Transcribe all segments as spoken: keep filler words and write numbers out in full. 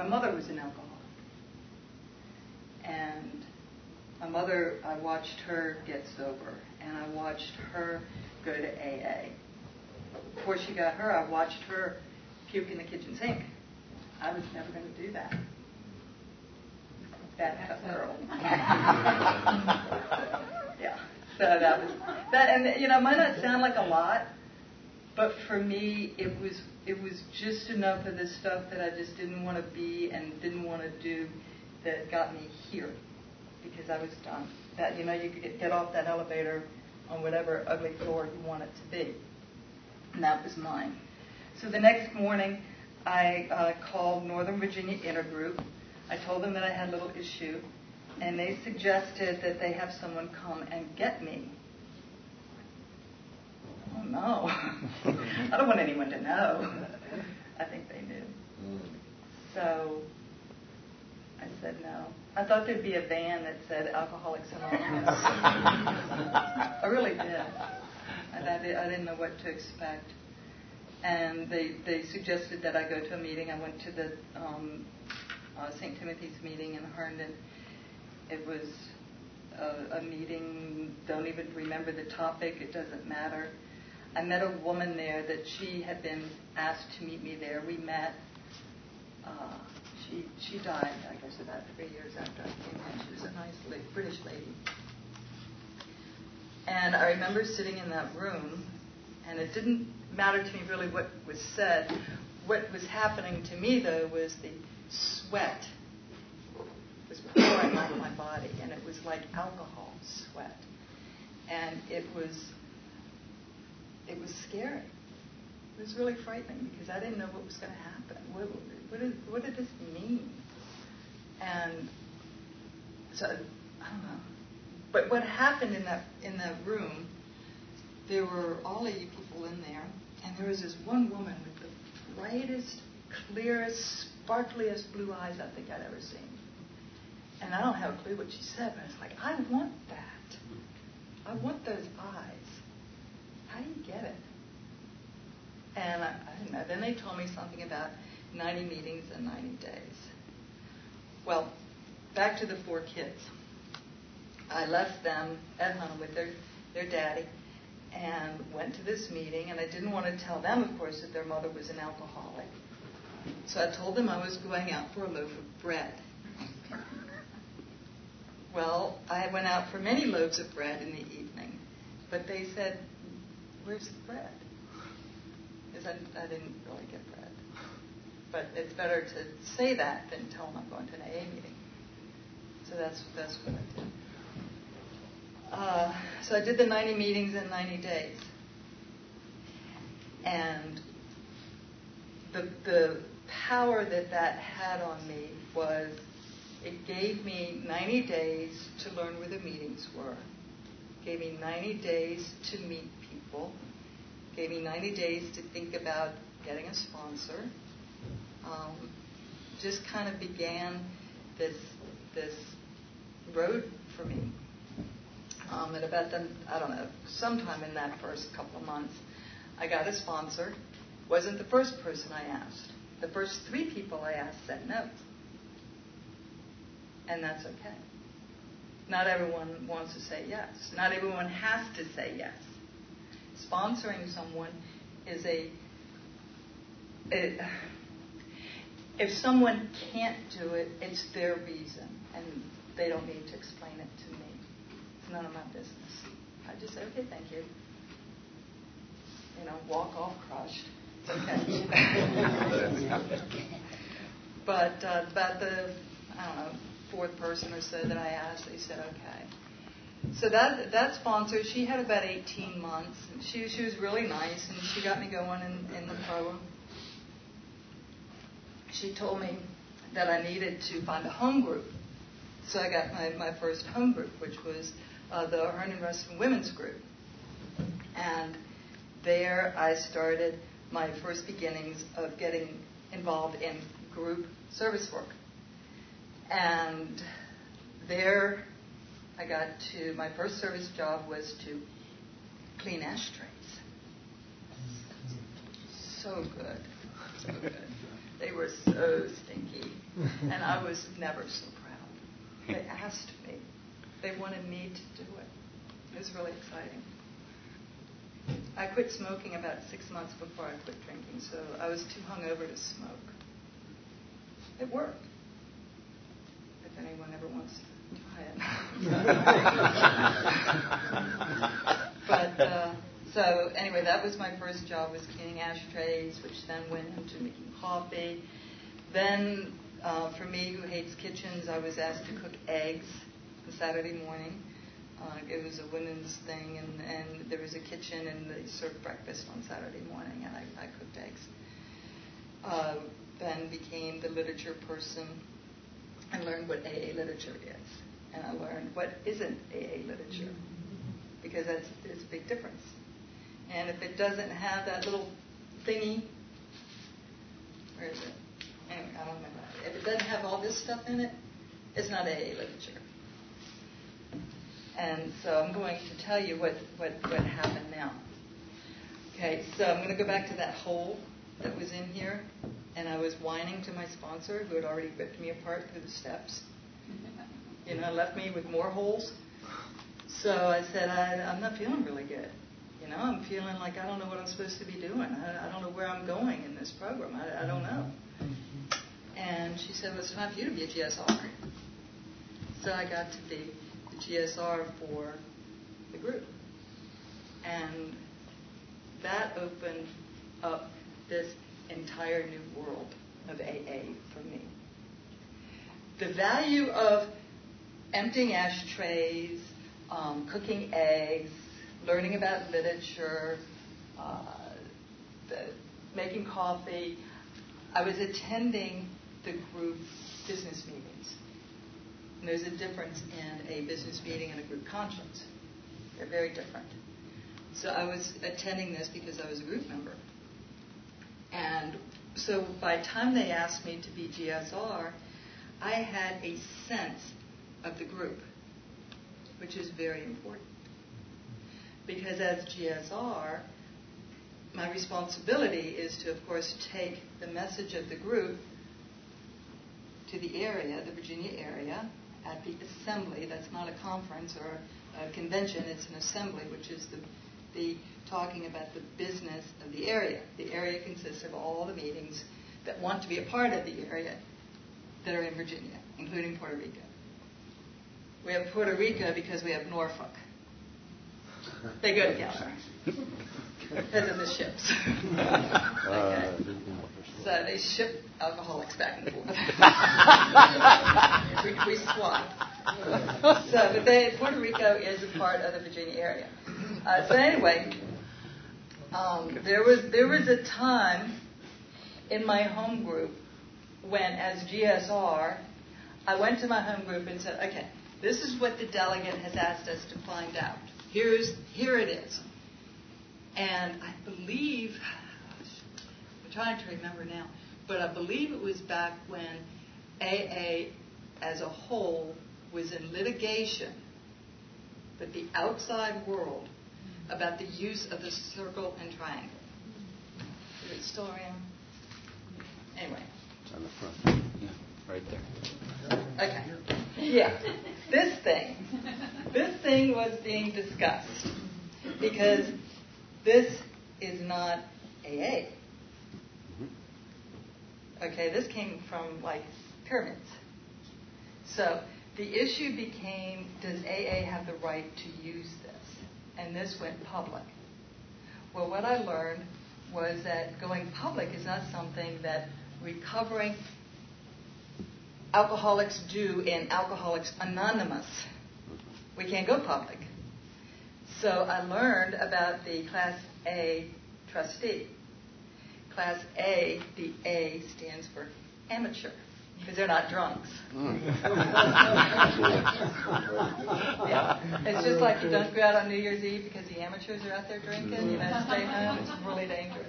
my mother was an alcoholic. And my mother, I watched her get sober, and I watched her go to A A. Before she got her, I watched her puke in the kitchen sink. I was never going to do that. That tough girl. Yeah. So that was that, and you know, it might not sound like a lot, but for me, it was it was just enough of the stuff that I just didn't want to be and didn't want to do that got me here, because I was done. That, you know, you could get, get off that elevator on whatever ugly floor you want it to be, and that was mine. So the next morning, I uh, called Northern Virginia Intergroup. I told them that I had a little issue, and they suggested that they have someone come and get me. Oh, no. I don't want anyone to know. I think they knew. So I said no. I thought there'd be a van that said Alcoholics Anonymous. I really did. And I, did. I didn't know what to expect. And they, they suggested that I go to a meeting. I went to the um, uh, Saint Timothy's meeting in Herndon. It was a, a meeting, don't even remember the topic, it doesn't matter. I met a woman there that she had been asked to meet me there. We met. Uh, she she died, I guess, about three years after I came in. She was a nice lady, British lady. And I remember sitting in that room, and it didn't matter to me really what was said. What was happening to me, though, was the sweat was pouring off my body, and it was like alcohol sweat. And it was it was scary. It was really frightening because I didn't know what was going to happen. What, what, did, what did this mean? And so, I don't know. But what happened in that in that room, there were all of you people in there, and there was this one woman with the brightest, clearest, sparkliest blue eyes I think I'd ever seen. And I don't have a clue what she said, but I was like, I want that. I want those eyes. How do you get it? And I, I didn't know. Then they told me something about ninety meetings in ninety days. Well, back to the four kids. I left them at home with their, their daddy and went to this meeting, and I didn't want to tell them, of course, that their mother was an alcoholic. So I told them I was going out for a loaf of bread. Well, I went out for many loaves of bread in the evening, but they said, where's the bread? Because I, I didn't really get bread. But it's better to say that than tell them I'm going to an A A meeting. So that's that's what I did. Uh, so I did the ninety meetings in ninety days. And the the power that that had on me was it gave me ninety days to learn where the meetings were. Gave me ninety days to meet people. Gave me ninety days to think about getting a sponsor. Um, just kind of began this this road for me. Um, and about the, I don't know, sometime in that first couple of months, I got a sponsor. Wasn't the first person I asked. The first three people I asked said no. And that's okay. Not everyone wants to say yes. Not everyone has to say yes. Sponsoring someone is a, it, if someone can't do it, it's their reason, and they don't need to explain it to me. It's none of my business. I just say, okay, thank you. You know, walk off crushed. It's okay. But uh, about the, I don't know, fourth person or so that I asked, they said, okay. So that that sponsor, she had about eighteen months. And she she was really nice, and she got me going in, in the program. She told me that I needed to find a home group. So I got my, my first home group, which was uh, the Herndon Reston Women's Group. And there I started my first beginnings of getting involved in group service work. And there I got to, my first service job was to clean ashtrays. So good, so good. They were so stinky. And I was never so proud. They asked me. They wanted me to do it. It was really exciting. I quit smoking about six months before I quit drinking, so I was too hungover to smoke. It worked. If anyone ever wants to try it. But, uh, so anyway, that was my first job, was cleaning ashtrays, which then went into making coffee. Then, uh, for me, who hates kitchens, I was asked to cook eggs on Saturday morning. Uh, it was a women's thing, and, and there was a kitchen, and they served breakfast on Saturday morning, and I, I cooked eggs. Uh, then became the literature person and learned what A A literature is. And I learned what isn't A A literature, because that's, there's a big difference. And if it doesn't have that little thingy, where is it? Anyway, I don't remember. If it doesn't have all this stuff in it, it's not A A literature. And so I'm going to tell you what, what, what happened now. Okay, so I'm going to go back to that hole that was in here. And I was whining to my sponsor, who had already ripped me apart through the steps. You know, left me with more holes. So I said, I, I'm not feeling really good. You know, I'm feeling like I don't know what I'm supposed to be doing. I, I don't know where I'm going in this program. I, I don't know. And she said, well, it's time for you to be a G S R. So I got to be the G S R for the group. And that opened up this entire new world of A A for me. The value of emptying ashtrays, um, cooking eggs, learning about literature, uh, the, making coffee. I was attending the group business meetings. And there's a difference in a business meeting and a group conference. They're very different. So I was attending this because I was a group member. And so by the time they asked me to be G S R, I had a sense of the group, which is very important. Because as G S R, my responsibility is to, of course, take the message of the group to the area, the Virginia area, at the assembly. That's not a conference or a convention, it's an assembly, which is the the talking about the business of the area. The area consists of all the meetings that want to be a part of the area that are in Virginia, including Puerto Rico. We have Puerto Rico because we have Norfolk. They go together because of the ships. Okay. So they ship alcoholics back and forth. we, we swap. So, but they, Puerto Rico is a part of the Virginia area. Uh, so anyway, um, there was there was a time in my home group when, as G S R, I went to my home group and said, okay, this is what the delegate has asked us to find out. Here's here it is. And I believe, I'm trying to remember now, but I believe it was back when A A as a whole was in litigation with the outside world about the use of the circle and triangle. Is it still around? Anyway. It's on the front. Yeah, right there. Okay. Yeah. This thing. This thing was being discussed because this is not A A. Okay, this came from like pyramids. So the issue became, does A A have the right to use this? And this went public. Well, what I learned was that going public is not something that recovering alcoholics do in Alcoholics Anonymous. We can't go public. So I learned about the Class A trustee. Class A, the A stands for amateur, because they're not drunks. Yeah. It's just like you don't go out on New Year's Eve because the amateurs are out there drinking. You know, stay home. It's really dangerous.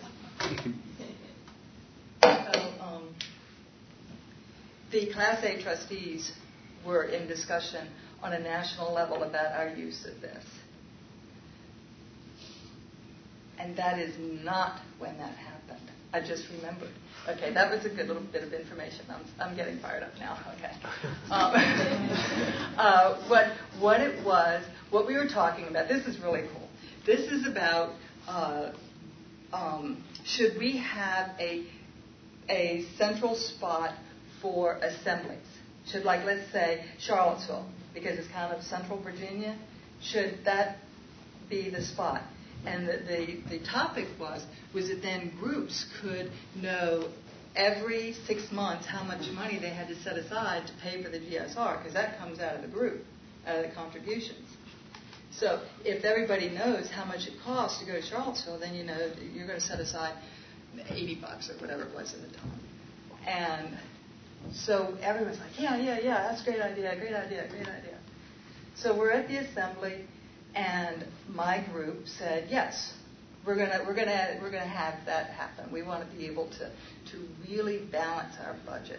So um, the Class A trustees were in discussion on a national level about our use of this. And that is not when that happened. I just remembered. Okay, that was a good little bit of information. I'm, I'm getting fired up now. Okay. Um, uh, what, what it was, what we were talking about, this is really cool. This is about uh, um, should we have a, a central spot for assemblies? Should, like, let's say, Charlottesville, because it's kind of central Virginia, should that be the spot? And the, the, the topic was, was that then groups could know every six months how much money they had to set aside to pay for the G S R, because that comes out of the group, out of the contributions. So if everybody knows how much it costs to go to Charlottesville, then you know you're going to set aside eighty bucks or whatever it was at the time. And so everyone's like, yeah, yeah, yeah, that's a great idea, great idea, great idea. So we're at the assembly, and my group said, yes, we're gonna we're gonna we're gonna have that happen. We want to be able to to really balance our budget.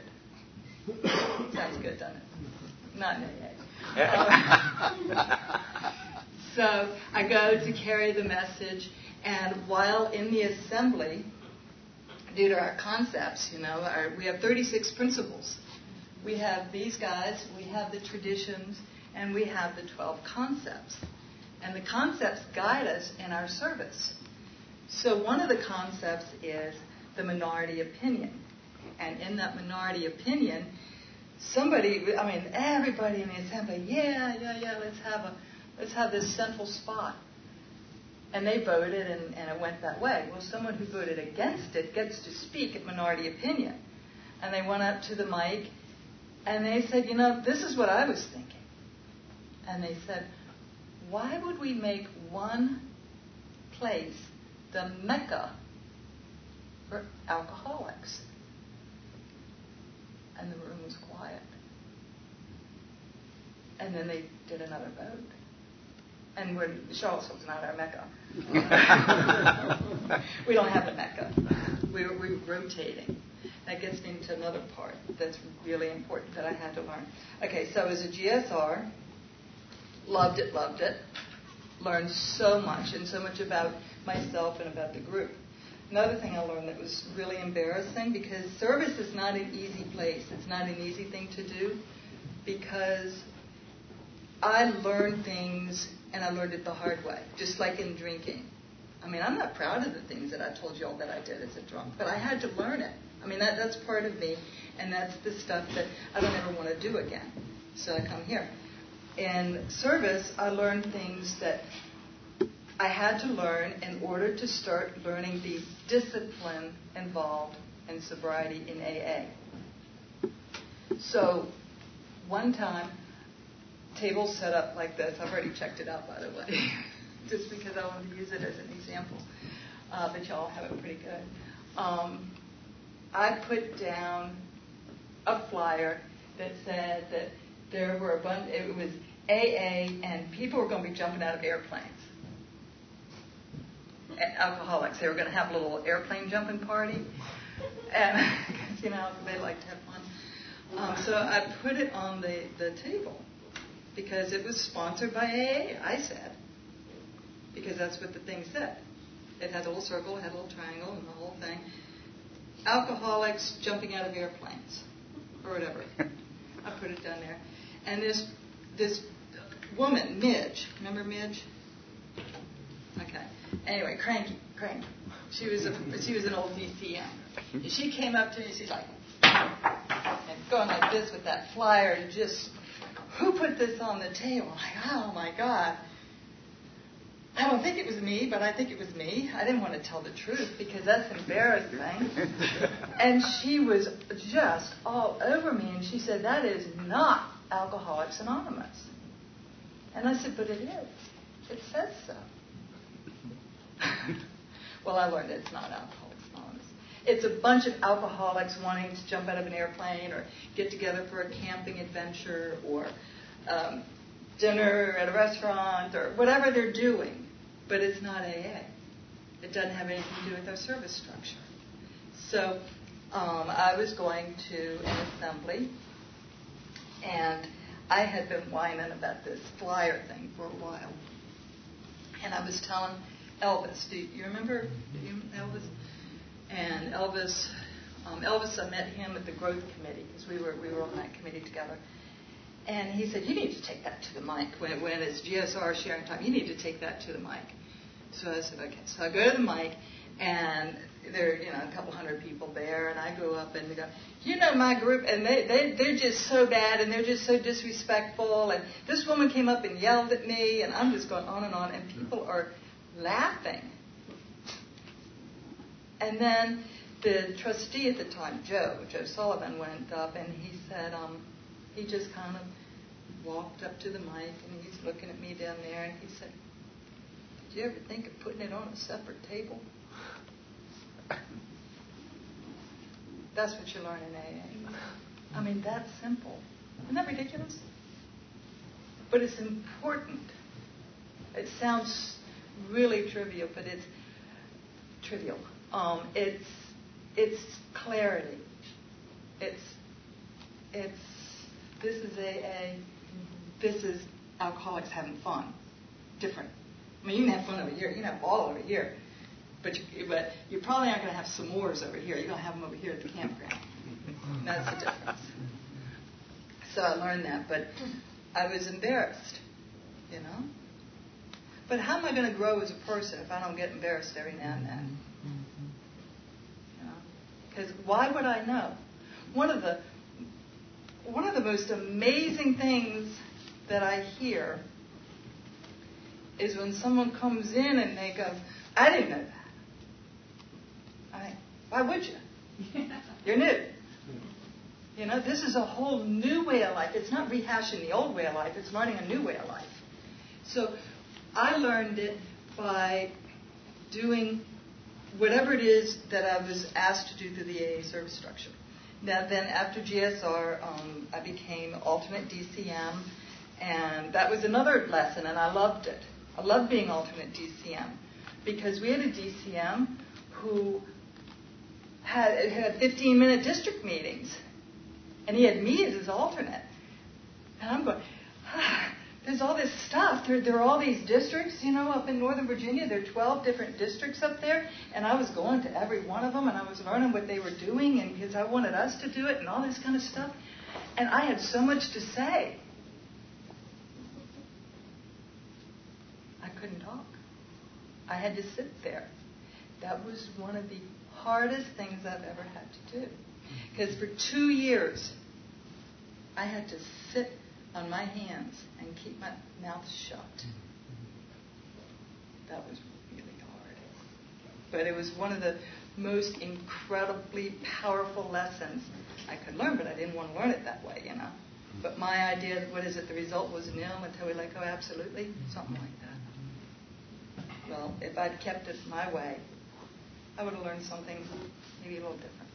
Sounds good, doesn't it? Not in A A. Um, so I go to carry the message, and while in the assembly, due to our concepts, you know, our, we have thirty-six principles. We have these guys, we have the traditions, and we have the twelve concepts. And the concepts guide us in our service. So one of the concepts is the minority opinion. And in that minority opinion, somebody, I mean, everybody in the assembly, yeah, yeah, yeah, let's have a, let's have this central spot. And they voted, and, and it went that way. Well, someone who voted against it gets to speak at minority opinion. And they went up to the mic, and they said, you know, this is what I was thinking. And they said, why would we make one place the Mecca for alcoholics? And the room was quiet. And then they did another vote. And we're, Charlottesville's not our Mecca. We don't have a Mecca. We're, we're rotating. That gets me into another part that's really important that I had to learn. Okay, so as a G S R, loved it, loved it. Learned so much, and so much about myself and about the group. Another thing I learned that was really embarrassing, because service is not an easy place. It's not an easy thing to do, because I learned things, and I learned it the hard way, just like in drinking. I mean, I'm not proud of the things that I told you all that I did as a drunk, but I had to learn it. I mean, that, that's part of me, and that's the stuff that I don't ever want to do again. So I come here. In service, I learned things that I had to learn in order to start learning the discipline involved in sobriety in A A. So one time, table set up like this. I've already checked it out, by the way, just because I wanted to use it as an example. Uh, but y'all have it pretty good. Um, I put down a flyer that said that there were a bunch, it was A A, and people were going to be jumping out of airplanes. Alcoholics. They were going to have a little airplane jumping party. And, you know, they like to have fun. Um, so I put it on the, the table because it was sponsored by A A, I said. Because that's what the thing said. It had a little circle, it had a little triangle, and the whole thing. Alcoholics jumping out of airplanes, or whatever. I put it down there. And this this woman, Midge, remember Midge? Okay. Anyway, cranky, cranky. She was a she was an old D C M. She came up to me, she's like, and going like this with that flyer, and just, who put this on the table? I'm like, oh my God. I don't think it was me, but I think it was me. I didn't want to tell the truth because that's embarrassing. And she was just all over me, and she said, that is not Alcoholics Anonymous. And I said, but it is. It says so. Well, I learned it's not Alcoholics Anonymous. It's a bunch of alcoholics wanting to jump out of an airplane or get together for a camping adventure or um, dinner at a restaurant or whatever they're doing. But it's not A A. It doesn't have anything to do with our service structure. So um, I was going to an assembly, and I had been whining about this flyer thing for a while. And I was telling Elvis, do you remember Elvis? And Elvis, um, Elvis, I met him at the Growth Committee because we were we were on that committee together. And he said, "You need to take that to the mic when when it's G S R sharing time. You need to take that to the mic." So I said, "Okay." So I go to the mic, and there are, you know, a couple hundred people there, and I go up and they go, "You know my group," and they they they're just so bad, and they're just so disrespectful, and this woman came up and yelled at me, and I'm just going on and on, and people are laughing. And then the trustee at the time, Joe, Joe Sullivan, went up and he said, um, he just kind of walked up to the mic and he's looking at me down there and he said, "Did you ever think of putting it on a separate table?" That's what you learn in A A. I mean, that's simple. Isn't that ridiculous? But it's important. It sounds really trivial, but it's trivial. Um, it's it's clarity. It's it's this is A A. This is alcoholics having fun. Different. I mean, you can have fun over here. You can have ball over here, but you, but you probably aren't going to have s'mores over here. You're going to have them over here at the campground. That's the difference. So I learned that, but I was embarrassed, you know. But how am I going to grow as a person if I don't get embarrassed every now and then? Because why would I know? One of the one of the most amazing things that I hear is when someone comes in and they go, "I didn't know that." I think, why would you? You're new. You know, this is a whole new way of life. It's not rehashing the old way of life. It's learning a new way of life. So I learned it by doing whatever it is that I was asked to do through the A A service structure. Now, then after G S R, um, I became alternate D C M, and that was another lesson, and I loved it. I loved being alternate D C M because we had a D C M who had had fifteen-minute district meetings, and he had me as his alternate. And I'm going, ah, there's all this stuff. There, there are all these districts, you know, up in Northern Virginia. There are twelve different districts up there. And I was going to every one of them, and I was learning what they were doing, and because I wanted us to do it and all this kind of stuff. And I had so much to say. I couldn't talk. I had to sit there. That was one of the hardest things I've ever had to do. Because for two years, I had to sit on my hands and keep my mouth shut. That was really hard. But it was one of the most incredibly powerful lessons I could learn, but I didn't want to learn it that way, you know. But my idea, what is it, the result was nil until we let go, absolutely, something like that. Well, if I'd kept it my way, I would have learned something maybe a little different.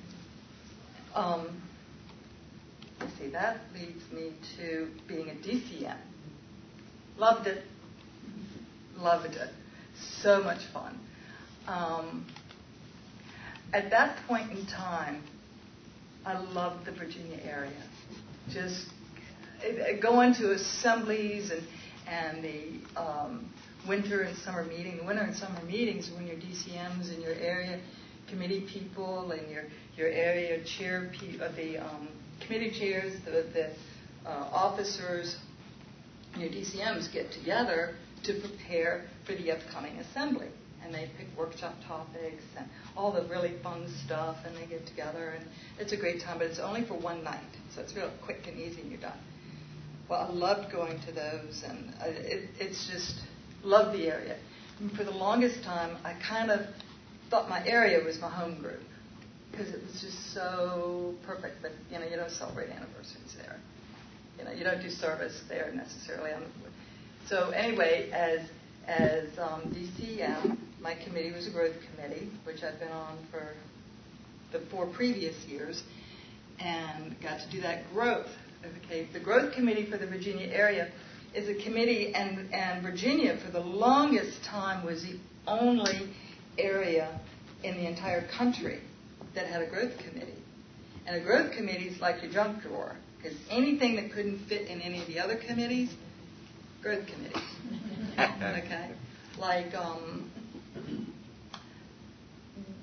Um, let's see, that leads me to being a D C M. Loved it. Loved it. So much fun. Um, at that point in time, I loved the Virginia area. Just uh, going to assemblies and, and the um, winter and summer meeting. The winter and summer meetings when your D C Ms and your area committee people and your, your area chair pe- of the um, committee chairs, the, the uh, officers, and your D C Ms get together to prepare for the upcoming assembly. And they pick workshop topics and all the really fun stuff, and they get together, and it's a great time, but it's only for one night, so it's real quick and easy, and you're done. Well, I loved going to those, and I, it, it's just, loved the area. And for the longest time, I kind of thought my area was my home group, because it was just so perfect, but, you know, you don't celebrate anniversaries there. You know, you don't do service there necessarily. On the, so anyway, as as um, D C M, my committee was a growth committee, which I've been on for the four previous years, and got to do that growth. Okay, the growth committee for the Virginia area is a committee, and, and Virginia for the longest time was the only area in the entire country that had a growth committee. And a growth committee is like your junk drawer, because anything that couldn't fit in any of the other committees, growth committees. Okay? Like, um,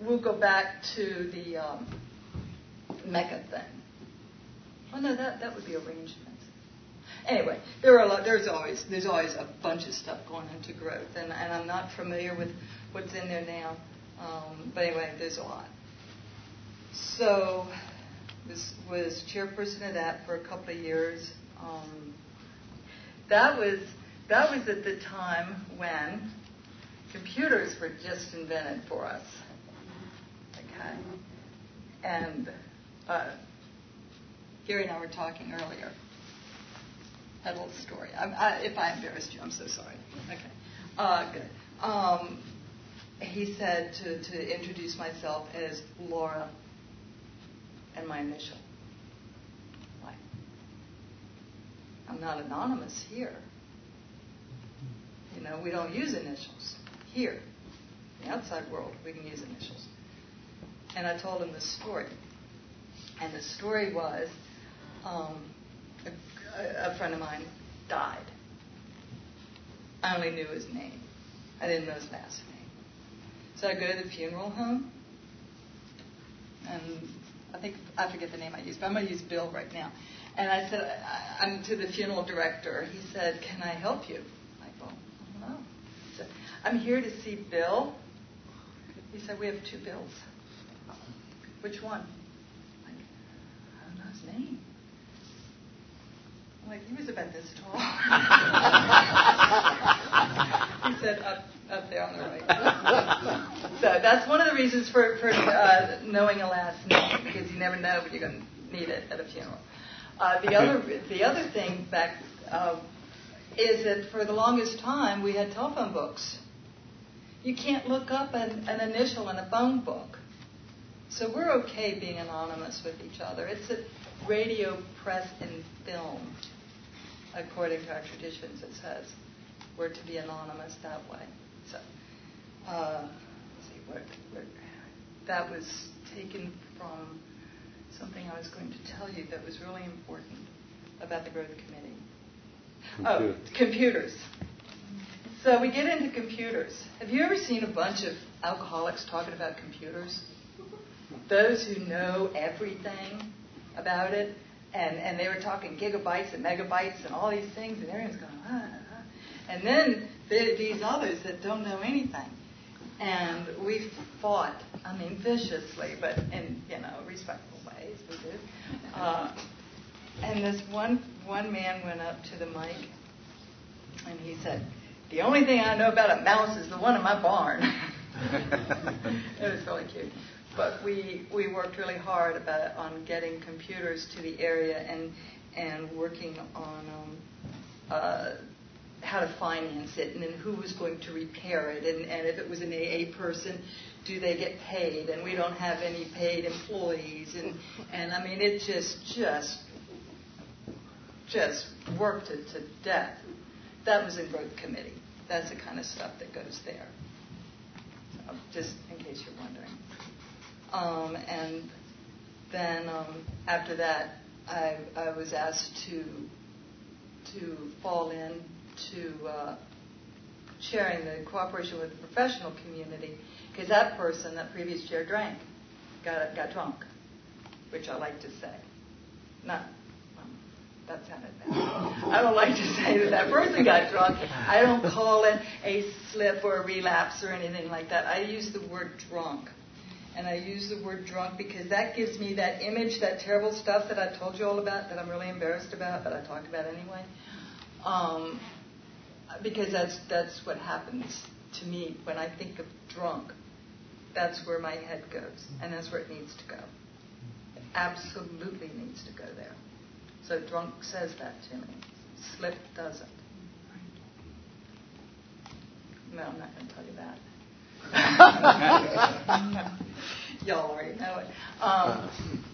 we'll go back to the um, Mecca thing. Oh no, that that would be arrangements. Anyway, there are a lot. There's always there's always a bunch of stuff going into growth, and, and I'm not familiar with what's in there now. Um, but anyway, there's a lot. So, was was chairperson of that for a couple of years. Um, that was that was at the time when computers were just invented for us. Okay, and uh, Gary and I were talking earlier. That little story. I, I, if I embarrassed you, I'm so sorry. Okay. Uh, good. Um, he said to, to introduce myself as Laura and my initial. Like, I'm not anonymous here. You know, we don't use initials here. In the outside world, we can use initials. And I told him this story. And the story was... Um, A, a friend of mine died. I only knew his name. I didn't know his last name. So I go to the funeral home, and I think I forget the name I used, but I'm going to use Bill right now. And I said, I, I'm to the funeral director. He said, "Can I help you?" I go, "I don't know." He said, "I'm here to see Bill." He said, "We have two Bills." "Which one?" I'm like, "I don't know his name." I'm like, "He was about this tall." He said, up, up there on the right. So that's one of the reasons for, for uh, knowing a last name, because you never know when you're going to need it at a funeral. Uh, the other the other thing back uh, is that for the longest time we had telephone books. You can't look up an, an initial in a phone book. So we're okay being anonymous with each other. It's a radio, press, and film. According to our traditions, it says we're to be anonymous that way. So, uh, let's see, what, what, that was taken from something I was going to tell you that was really important about the Growth Committee. Computer. Oh, computers. So we get into computers. Have you ever seen a bunch of alcoholics talking about computers? Those who know everything about it. And, and they were talking gigabytes and megabytes and all these things, and everyone's going, ah, ah. And then there are these others that don't know anything. And we fought, I mean, viciously, but in, you know, respectful ways, we did. Uh, and this one, one man went up to the mic, and he said, "The only thing I know about a mouse is the one in my barn." It was really cute. But we, we worked really hard about on getting computers to the area and and working on um, uh, how to finance it and then who was going to repair it and, and if it was an A A person, do they get paid? And we don't have any paid employees and and I mean it just just just worked it to death. That was in Growth Committee. That's the kind of stuff that goes there. So, just in case you're wondering. Um, and then um, after that, I, I was asked to to fall in to uh, sharing the cooperation with the professional community because that person, that previous chair, drank, got got drunk, which I like to say. Not, well, that sounded bad. I don't like to say that that person got drunk. I don't call it a slip or a relapse or anything like that. I use the word drunk. And I use the word drunk because that gives me that image, that terrible stuff that I told you all about that I'm really embarrassed about, but I talk about anyway. Um, because that's that's what happens to me when I think of drunk. That's where my head goes, and that's where it needs to go. It absolutely needs to go there. So drunk says that to me. Slip doesn't. No, I'm not going to tell you that. Y'all already know it. Um,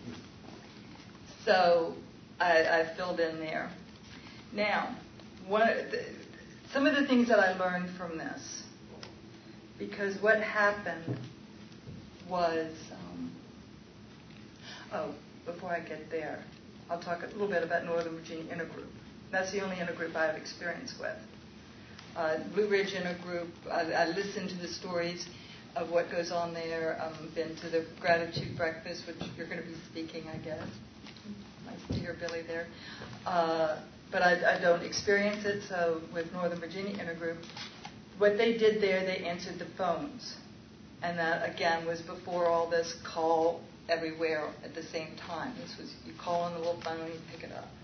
so I, I filled in there. Now, one of the, some of the things that I learned from this, because what happened was, um, oh, before I get there, I'll talk a little bit about Northern Virginia Intergroup. That's the only intergroup I have experience with. Uh, Blue Ridge Intergroup, I, I listened to the stories. of what goes on there. I've been to the gratitude breakfast, which you're going to be speaking, I guess. Nice to hear Billy there. Uh, but I, I don't experience it, so with Northern Virginia Intergroup, what they did there, they answered the phones. And that, again, was before all this call everywhere at the same time. This was, you call on the little phone and you pick it up.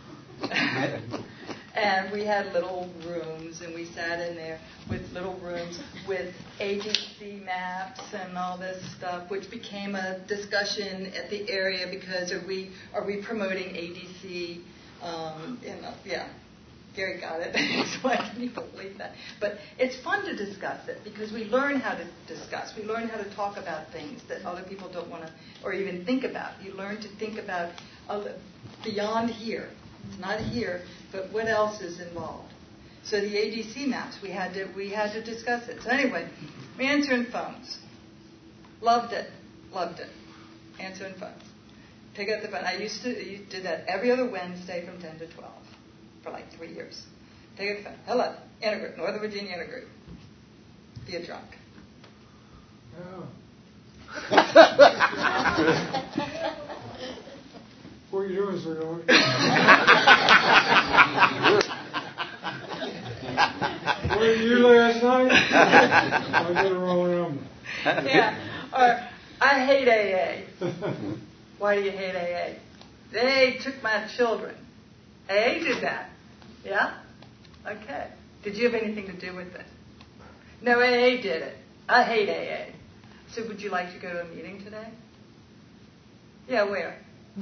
And we had little rooms, and we sat in there with little rooms with A D C maps and all this stuff, which became a discussion at the area because are we are we promoting A D C? Um, you know, yeah. Gary got it. So I can even believe that. But it's fun to discuss it because we learn how to discuss. We learn how to talk about things that other people don't want to or even think about. You learn to think about uh, beyond here. It's not here, but what else is involved? So the A D C maps, we had to we had to discuss it. So anyway, we answering phones. Loved it. Loved it. Answering phones. Pick up the phone. I used to you did that every other Wednesday from ten to twelve. For like three years. Take a phone. Hello, Intergroup, Northern Virginia Intergroup. Be a drunk. Oh. What are you doing, Sir Norman? Where were you last night? I got a wrong number. Yeah. Or, I hate A A. Why do you hate A A? They took my children. A A did that. Yeah? Okay. Did you have anything to do with it? No, A A did it. I hate A A. So would you like to go to a meeting today? Yeah, where?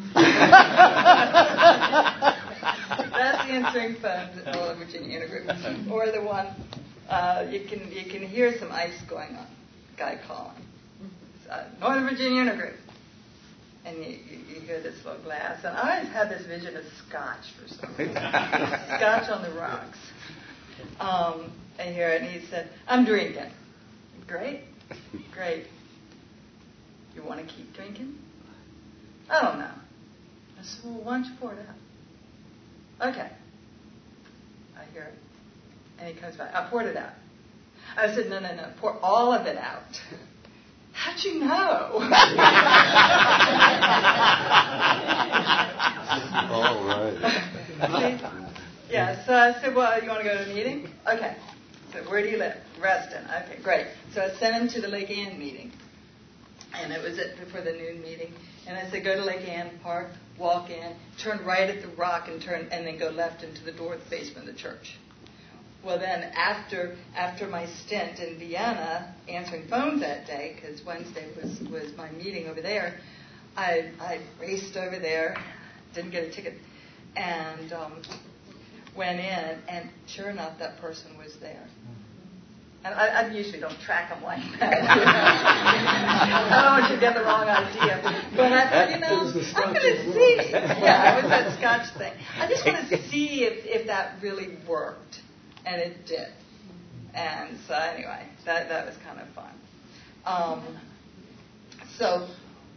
That's the answering phone at Northern Virginia Intergroup. Or the one, uh, you can you can hear some ice going on. Guy calling. Uh, Northern Virginia Intergroup. And you, you, you hear this little glass. And I always had this vision of scotch for some reason. Scotch on the rocks. Um, I hear it, and he said, I'm drinking. Great. Great. You want to keep drinking? I don't know. I said, well, why don't you pour it out? Okay. I hear it. And he comes back. I poured it out. I said, no, no, no. Pour all of it out. How'd you know? All right. Yeah, so I said, well, you want to go to a meeting? Okay. So where do you live? Reston. Okay, great. So I sent him to the Lake Ann meeting. And it was at, for the noon meeting. And I said, go to Lake Ann Park, walk in, turn right at the rock, and turn, and then go left into the door of the basement of the church. Well, then after after my stint in Vienna answering phones that day, because Wednesday was, was my meeting over there, I I raced over there, didn't get a ticket, and um, went in, and sure enough, that person was there. And I, I usually don't track them like that. I don't want you to get the wrong idea. But I thought, you know, I'm going to see. Yeah, it was that Scotch thing. I just want to see if, if that really worked. And it did. And so anyway, that, that was kind of fun. Um, so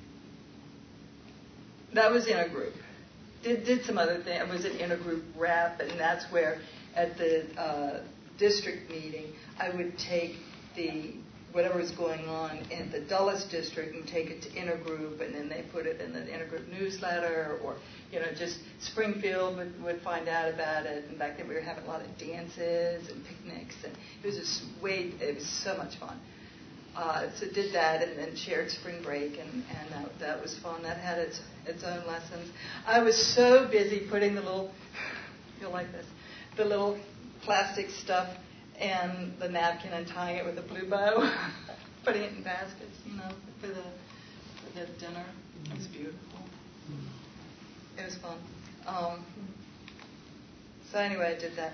that was Intergroup. Did did some other things. I was an Intergroup rep, and that's where at the uh, district meeting I would take the whatever was going on in the Dulles district and take it to Intergroup, and then they put it in the Intergroup newsletter, or you know, just Springfield would, would find out about it. In fact, we were having a lot of dances and picnics, and it was just way, it was so much fun. Uh, so did that, and then shared spring break, and, and that, that was fun. That had its its own lessons. I was so busy putting the little, you'll like this, the little plastic stuff and the napkin and tying it with a blue bow, putting it in baskets, you know, for the for the dinner. It was beautiful. It was fun. Um, so anyway, I did that.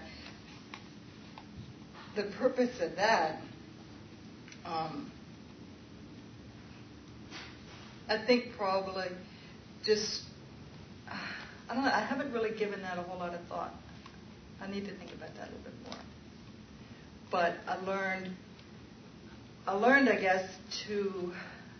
The purpose of that, um, I think probably just, I don't know, I haven't really given that a whole lot of thought. I need to think about that a little bit more. But I learned, I learned, I guess, to,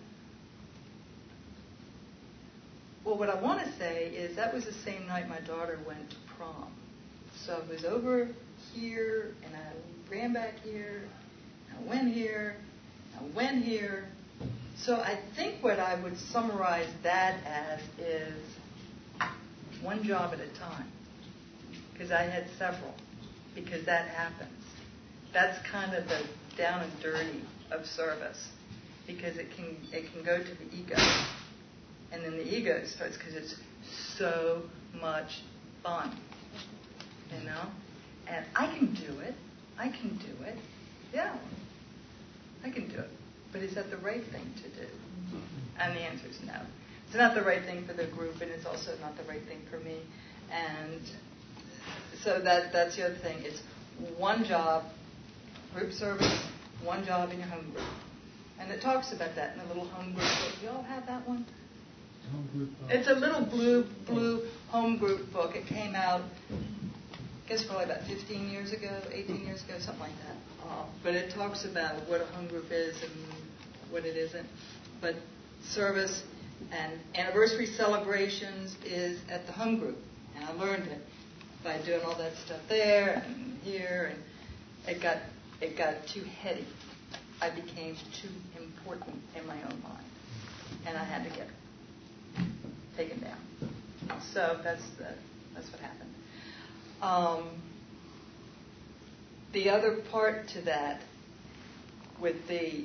well, what I want to say is that was the same night my daughter went to prom. So I was over here, and I ran back here, I went here, I went here. So I think what I would summarize that as is one job at a time, because I had several, because that happens. That's kind of the down and dirty of service, because it can it can go to the ego, and then the ego starts because it's so much fun, you know. And I can do it. I can do it. Yeah, I can do it. But is that the right thing to do? And the answer is no. It's not the right thing for the group, and it's also not the right thing for me. And so that that's the other thing. It's one job, group service, one job in your home group. And it talks about that in the little home group book. You all have that one? Home group, uh, It's a little blue blue home group book. It came out, I guess, probably about fifteen years ago, eighteen years ago, something like that. Uh, but it talks about what a home group is and what it isn't. But service and anniversary celebrations is at the home group. And I learned it by doing all that stuff there and here. And it got it got too heady. I became too important in my own mind. And I had to get taken down. So that's the, that's what happened. Um, the other part to that, with the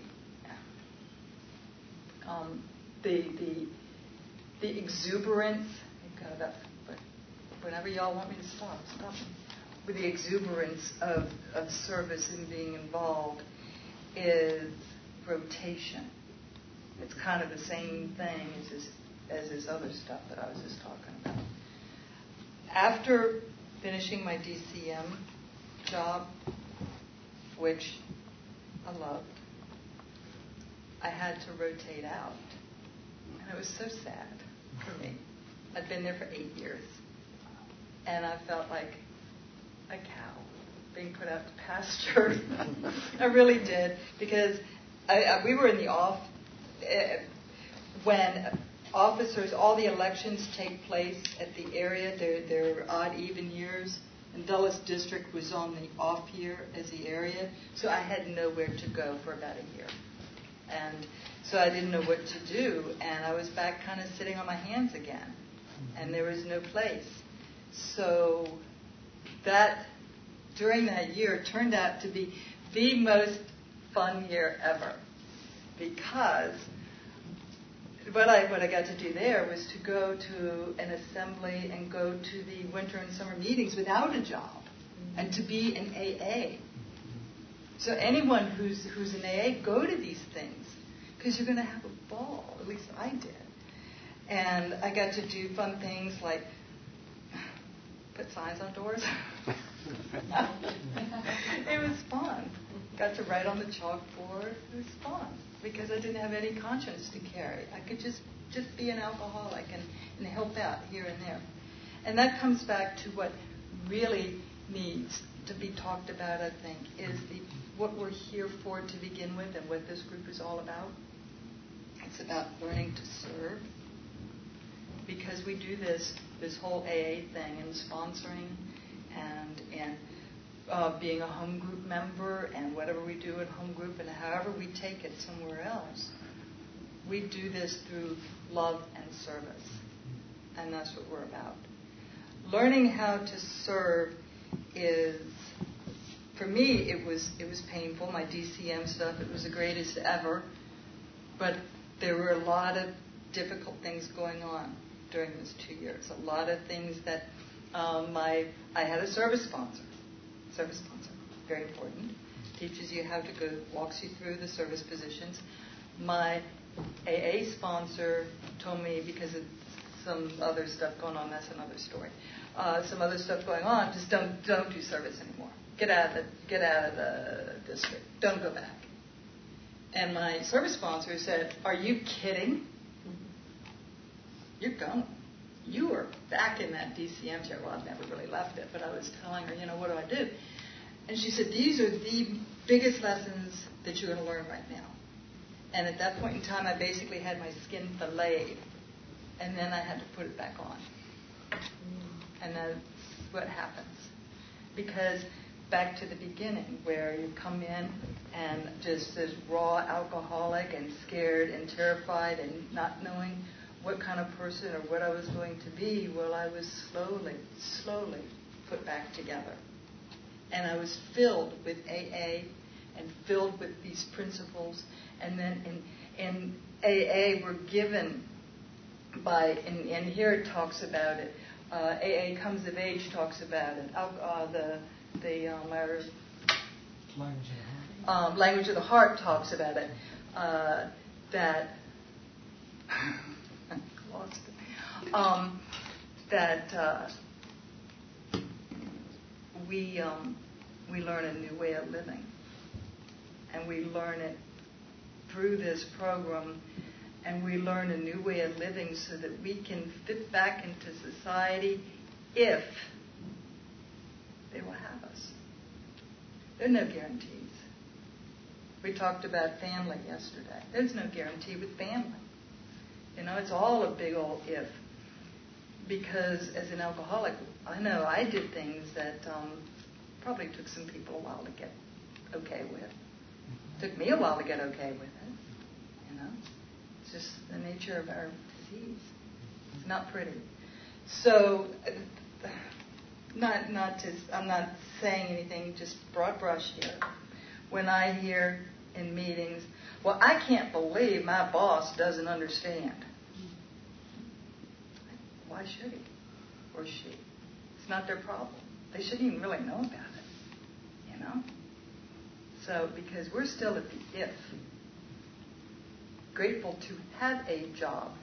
um, the the the exuberance, I've got about, but whenever y'all want me to stop, stop me. With the exuberance of, of service and being involved is rotation. It's kind of the same thing as this, as this other stuff that I was just talking about. After finishing my D C M job, which I loved, I had to rotate out. And it was so sad for me. I'd been there for eight years. And I felt like a cow being put out to pasture. I really did. Because I, I, we were in the off, uh, when officers, all the elections take place at the area, they're, they're odd, even years. And Dulles District was on the off year as the area. So I had nowhere to go for about a year. And so I didn't know what to do. And I was back kind of sitting on my hands again. And there was no place. So that, during that year, turned out to be the most fun year ever. Because what I what I got to do there was to go to an assembly and go to the winter and summer meetings without a job, and to be an A A. So anyone who's who's an A A, go to these things, because you're going to have a ball. At least I did. And I got to do fun things like put signs on doors. It was fun. Got to write on the chalkboard. It was fun because I didn't have any conscience to carry. I could just, just be an alcoholic and, and help out here and there. And that comes back to what really needs to be talked about, I think, is the what we're here for to begin with and what this group is all about. It's about learning to serve. Because we do this this whole A A thing and sponsoring and and uh, being a home group member and whatever we do at home group and however we take it somewhere else, we do this through love and service, and that's what we're about. Learning how to serve is, for me, it was it was painful. My D C M stuff, it was the greatest ever, but there were a lot of difficult things going on during those two years. A lot of things that um, my I had a service sponsor. Service sponsor, very important. Teaches you how to go, walks you through the service positions. My A A sponsor told me, because of some other stuff going on, that's another story. Uh, some other stuff going on, just don't don't do service anymore. Get out of the get out of the district. Don't go back. And my service sponsor said, "Are you kidding? You're going. You are back in that D C M chair." Well, I've never really left it, but I was telling her, you know, what do I do? And she said, these are the biggest lessons that you're going to learn right now. And at that point in time, I basically had my skin filleted, and then I had to put it back on. And that's what happens. Because back to the beginning, where you come in and just this raw alcoholic and scared and terrified and not knowing what kind of person or what I was going to be, well, I was slowly, slowly put back together. And I was filled with A A and filled with these principles. And then in, in A A we're given by, and, and here it talks about it, uh, A A Comes of Age talks about it, uh, the, the um, our, Language of the heart. Um, Language of the Heart talks about it, uh, that lost it. Um, that uh, we um, we learn a new way of living, and we learn it through this program, and we learn a new way of living so that we can fit back into society if they will have us. There are no guarantees. We talked about family yesterday. There's no guarantee with family. You know, it's all a big old if. Because as an alcoholic, I know I did things that um, probably took some people a while to get okay with. It took me a while to get okay with it. You know, it's just the nature of our disease. It's not pretty. So, uh, not not to. I'm not saying anything. Just broad brush here. When I hear in meetings, well, I can't believe my boss doesn't understand. Why should he or she? It's not their problem. They shouldn't even really know about it, you know? So, because we're still at the if. Grateful to have a job,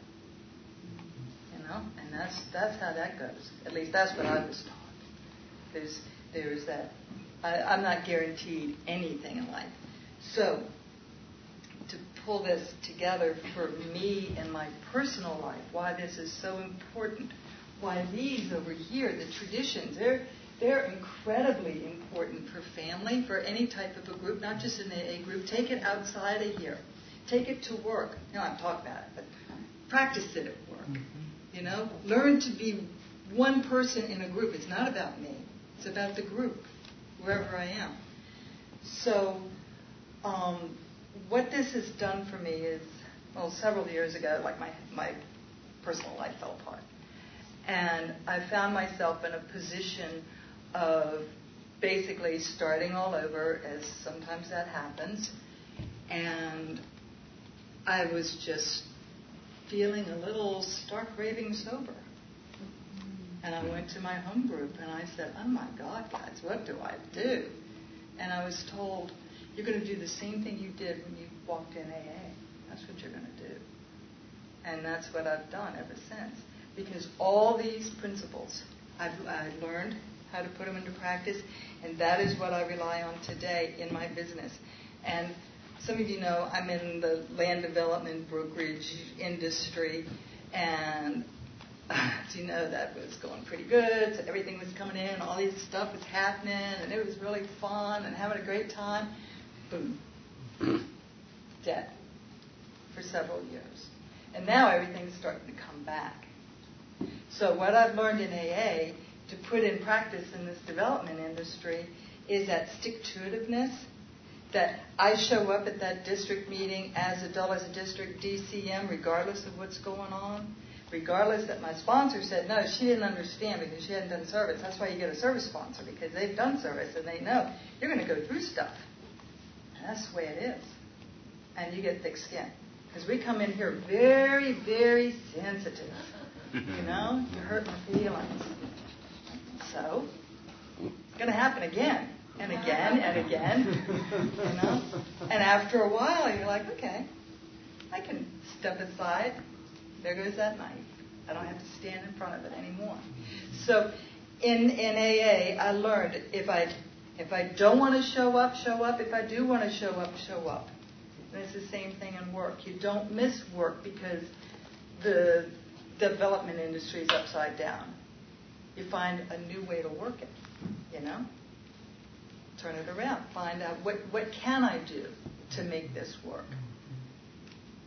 you know? And that's that's how that goes. At least that's what I was taught. There's, there's that. I, I'm not guaranteed anything in life. So, to pull this together for me and my personal life, why this is so important, why these over here, the traditions, they're, they're incredibly important for family, for any type of a group, not just an A A group. Take it outside of here. Take it to work. You know, I'm talking about it, but practice it at work. Mm-hmm. You know, learn to be one person in a group. It's not about me. It's about the group, wherever I am. So, um, what this has done for me is, well, several years ago, like my, my personal life fell apart. And I found myself in a position of basically starting all over, as sometimes that happens. And I was just feeling a little stark raving sober. And I went to my home group and I said, oh my God, guys, what do I do? And I was told, you're going to do the same thing you did when you walked in A A. That's what you're going to do. And that's what I've done ever since. Because all these principles, I've, I've learned how to put them into practice, and that is what I rely on today in my business. And some of you know I'm in the land development brokerage industry, and as you know, that was going pretty good. So everything was coming in, all this stuff was happening, and it was really fun and having a great time. Boom. Dead for several years. And now everything's starting to come back. So what I've learned in A A to put in practice in this development industry is that stick-to-itiveness, that I show up at that district meeting as adult, as a district D C M, regardless of what's going on, regardless that my sponsor said, no, she didn't understand because she hadn't done service. That's why you get a service sponsor, because they've done service and they know you're going to go through stuff. And that's the way it is. And you get thick skin. Because we come in here very, very sensitive. You know, you hurt my feelings. So, it's going to happen again and again and again. You know? And after a while, you're like, okay, I can step aside. There goes that knife. I don't have to stand in front of it anymore. So, in, in A A, I learned if I if I don't want to show up, show up. If I do want to show up, show up. And it's the same thing in work. You don't miss work because the development industry is upside down. You find a new way to work it, you know? Turn it around. Find out what, what can I do to make this work?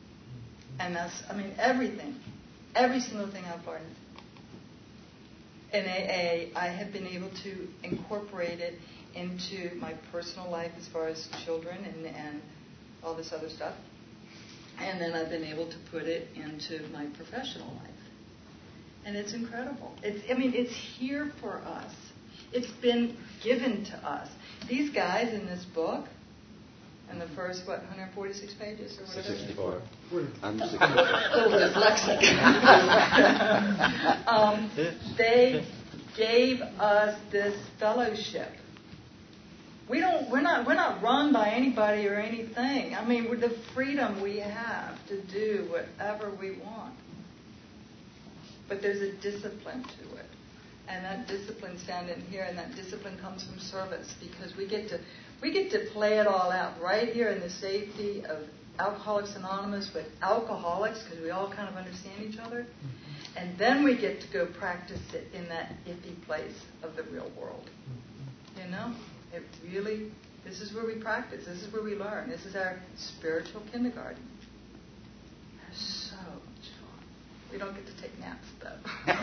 And that's, I mean, everything. Every single thing I've learned. in A A, I have been able to incorporate it into my personal life as far as children and, and all this other stuff. And then I've been able to put it into my professional life. And it's incredible. It's, I mean, it's here for us. It's been given to us. These guys in this book, in the first, what, one hundred forty-six pages or whatever? sixty-four. I'm So dyslexic. um, they gave us this fellowship. We don't. We're not. We're not run by anybody or anything. I mean, with the freedom we have to do whatever we want. But there's a discipline to it, and that discipline's found in here, and that discipline comes from service because we get to we get to play it all out right here in the safety of Alcoholics Anonymous with alcoholics because we all kind of understand each other, and then we get to go practice it in that iffy place of the real world. You know. It really, this is where we practice. This is where we learn. This is our spiritual kindergarten. It's so much fun. We don't get to take naps, though.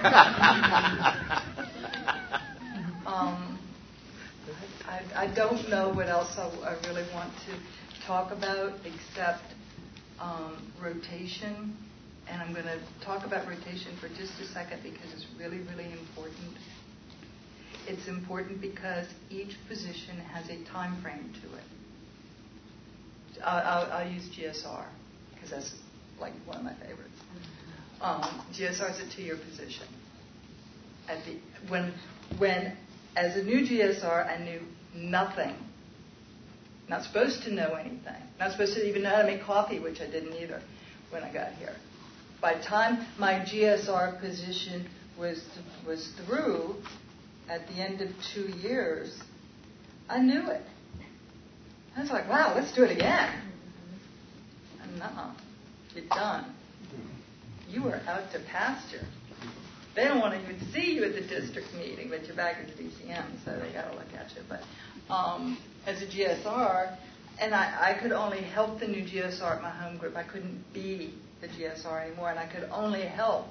um, I, I don't know what else I, I really want to talk about except um, rotation. And I'm going to talk about rotation for just a second because it's really, really important. It's important because each position has a time frame to it. I'll, I'll, I'll use G S R because that's like one of my favorites. Um, G S R is a two-year position. At the, when, when, as a new G S R, I knew nothing. Not supposed to know anything. Not supposed to even know how to make coffee, which I didn't either when I got here. By the time my G S R position was was through, at the end of two years, I knew it. I was like, wow, let's do it again. And no, you're done. You are out to pasture. They don't want to even see you at the district meeting, but you're back at the D C M, so they got to look at you. But um, as a G S R, and I, I could only help the new G S R at my home group. I couldn't be the G S R anymore, and I could only help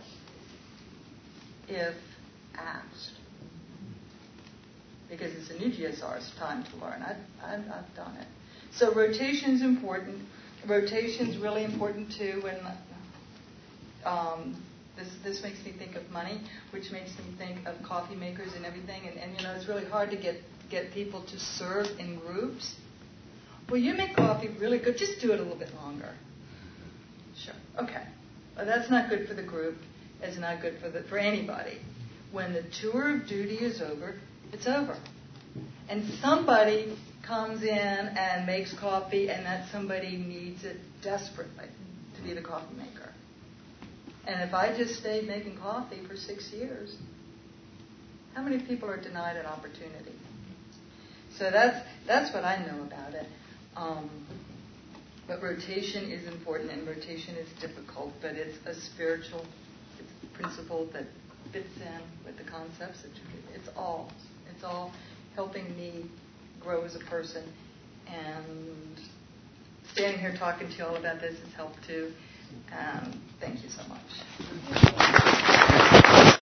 if asked. Because it's a new G S R's time to learn. I've, I've, I've done it. So rotation's important. Rotation's really important too. When um, this this makes me think of money, which makes me think of coffee makers and everything. And, and you know, it's really hard to get get people to serve in groups. Well, you make coffee really good. Just do it a little bit longer. Sure. Okay. Well, that's not good for the group. It's not good for the for anybody. When the tour of duty is over, it's over. And somebody comes in and makes coffee, and that somebody needs it desperately to be the coffee maker. And if I just stayed making coffee for six years, how many people are denied an opportunity? So that's that's what I know about it. Um, but rotation is important, and rotation is difficult, but it's a spiritual it's a principle that fits in with the concepts. It's all. It's all helping me grow as a person. And standing here talking to you all about this has helped too. Um, thank you so much.